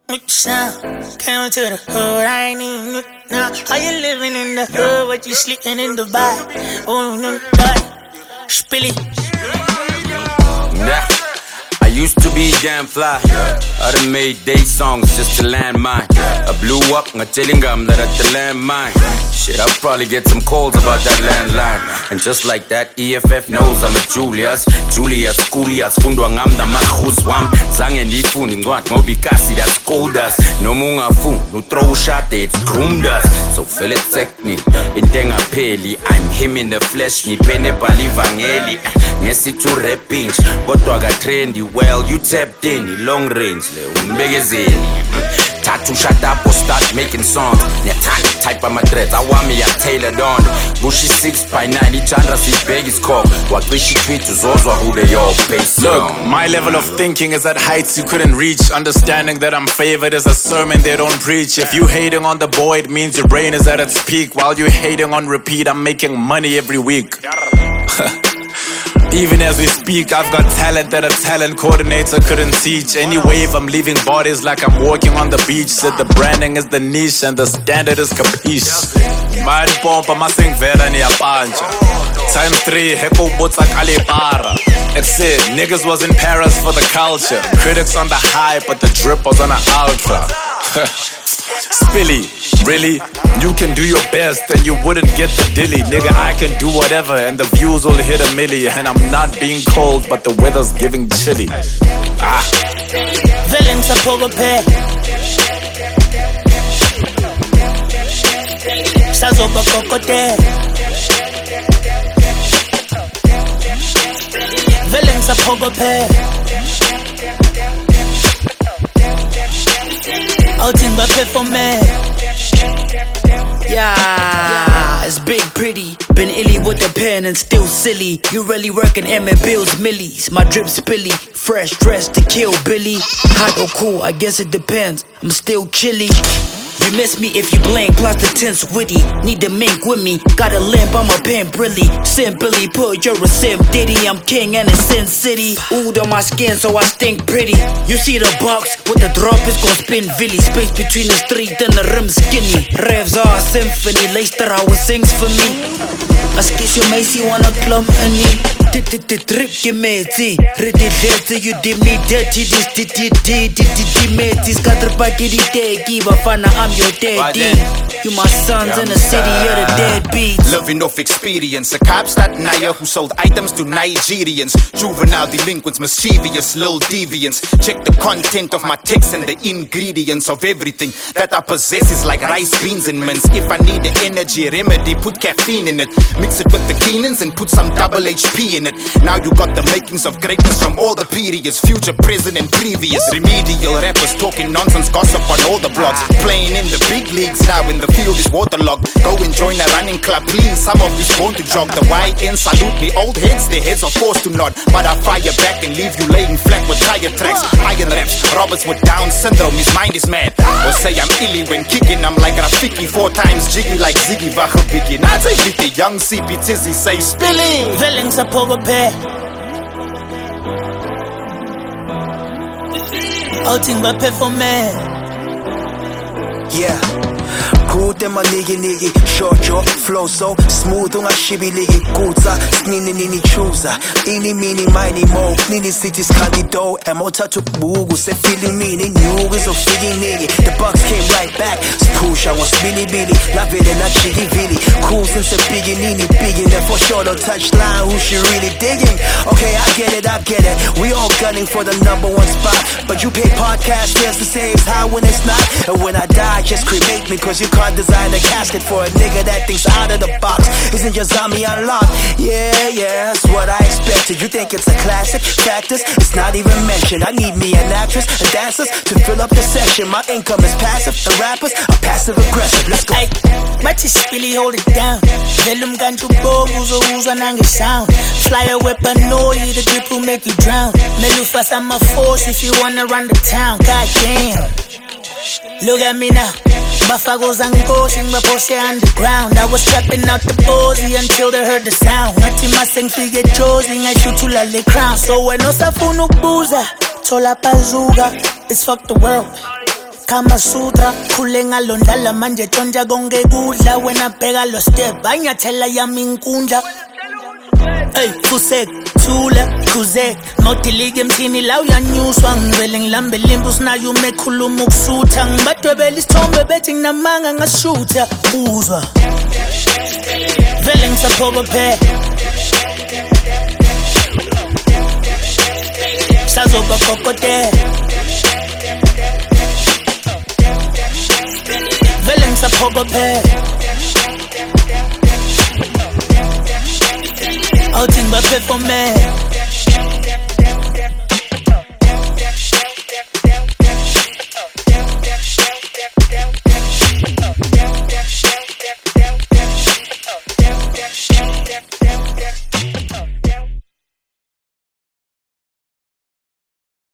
Sound came to the hood, I ain't even now. How you living in the hood, but you sleeping in Dubai? Oh, no, Spilly. Nah, I used to be damn fly. I done made day songs just to land mine. I blew up, I'm telling them that at the landmine. Shit, I'll probably get some calls about that landline. And just like that, EFF knows I'm a Julius Julius, fundwa ngam na makhuz wam. Zange ndifuni ngwat ngobi kasi that's cold us. No munga fu, no throw shot it's groomed us. So feel it technique, intenga peli. I'm him in the flesh, ni pene bali vangeli. Ngesi to rapping, but waga trendy. Well, you tapped in, long range, le umbegezeli. Tattoo shut up or start making songs. Nyatani type of my dreads, I want me a tailored on. Bushy 6x9, Chandra see big is called. What wish you tweet to Zozwa who they all face. Look, my level of thinking is at heights you couldn't reach. Understanding that I'm favored is a sermon they don't preach. If you hating on the boy, it means your brain is at its peak. While you hating on repeat, I'm making money every week. Even as we speak, I've got talent that a talent coordinator couldn't teach. Any wave, I'm leaving bodies like I'm walking on the beach. Said the branding is the niche and the standard is capiche. Mad pompa masing vera ni apancha. Time 3, heko botsa kalipara. That's it, niggas was in Paris for the culture. Critics on the high, but the drip was on the ultra. Spilly, really? You can do your best and you wouldn't get the dilly. Nigga, I can do whatever and the views will hit a milli. And I'm not being cold, but the weather's giving chilly. Villains are polar pair. Sazoba cocote. Villains are polar pair. Out in Mbappe for me. Yeah, it's big pretty. Been illy with the pen and still silly. You really working Emmett Bills millies. My drip spilly, fresh dressed to kill Billy. Hot or cool, I guess it depends. I'm still chilly. You miss me if you blink, plus the tense witty. Need the mink with me, got a limp, I'm a pimp really. Simply put, you're a simp ditty. I'm king and it's Sin City. Oud on my skin so I stink pretty. You see the box, with the drop it's gon' spin Villy. Space between the street and the rim skinny. Revs are a symphony, Leicester always sings for me. As kies je meisje wanna klomp en niet. Trip je meti, redilete you did me dirty. This meti, scatterbaki di teki, bafana I'm your daddy. You my sons in the city, you're the deadbeats. Living off experience, a cops that Naya who sold items to Nigerians. Juvenile delinquents, mischievous, little deviants. Check the content of my text and the ingredients of everything that I possess is like rice, beans and mince. If I need the energy remedy, put caffeine in it. Mix it with the Keenans and put some double HP in it. Now you got the makings of greatness from all the periods, future, present and previous. Remedial rappers talking nonsense, gossip on all the blogs. Playing in the big leagues now when the field is waterlogged. Go and join a running club, please. Some of these born to jog. The YN salute me, old heads, their heads are forced to nod. But I fire back and leave you laying flat with tire tracks. Iron raps, Roberts with Down syndrome, his mind is mad. Or say I'm illy when kicking, I'm like Rafiki, 4 times jiggy like Ziggy Vachabiki. Now say the young CP Tizzy say Spilly. Villains are polar pair. Out in Mbappe for me. Yeah. Good and my nigga, short flow so smooth on a shibby liggy, kuza, nini chooser, ini mini mini mo, nini cities candido, and mota to bugu, se feeling meaning, you is a feeling nigga. The bucks came right back, push, I was Billy, love it and not chiggy Billy, cool since the beginning, and for sure the touchline, who she really digging? Okay, I get it, we all gunning for the #1 spot, but you pay podcast just the same how when it's not, and when I die, just cremate me, cause you can't design a casket for a nigga that thinks out of the box. Isn't your zombie unlocked? Yeah, that's what I expected. You think it's a classic? Factors, it's not even mentioned. I need me an actress and dancers to fill up the session. My income is passive, the rappers are passive aggressive. Let's go. Ay, Machi Spilly, hold it down. Velum gantu bob, uzo nange sound. Fly a weapon, no, you the grip will make you drown. Melufas, I'm a force if you wanna run the town. God damn. Look at me now. Bafagos and coaching, my posse underground. I was trapping out the posy until they heard the sound. Natima sing to get chosen, I shoot to the crown. So when no safunu boozer, tola pazuga, it's fuck the world. Kama Sutra khule ngalondala manje tshontsha konke kudla wena bheka lo step anyathela yami inkundla. Hey, Fusek, Tula, Kuzek, Motilike mthini la uyanyuswa ngivele ngilambe limbu sinayo umekhuluma ukusutha ngibadwebela isithombe bethi nginamanga ngashutha uzwa vele ngisaphokophela sazoba kokotela vele ngisaphokophela I'll think about it for me.